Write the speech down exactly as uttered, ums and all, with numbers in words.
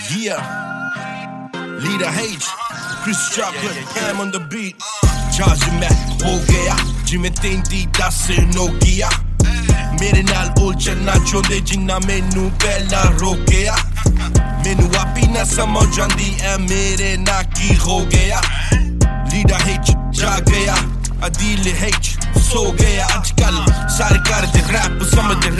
Yeah, Leader H, Chris Chocolate, Ham on the beat. Charge मैं हो गया जिमें तीन दी दस नोकिया मेरे नाल उलझना चाਹੁੰਦੇ जिन्ना मैनू पहला रोकिया मैनू आपी ना समझ आंदी ऐ मेरे ना की हो गया Leader H जाग गया अदील H सो गया आजकल सारे करदे रैप समझदे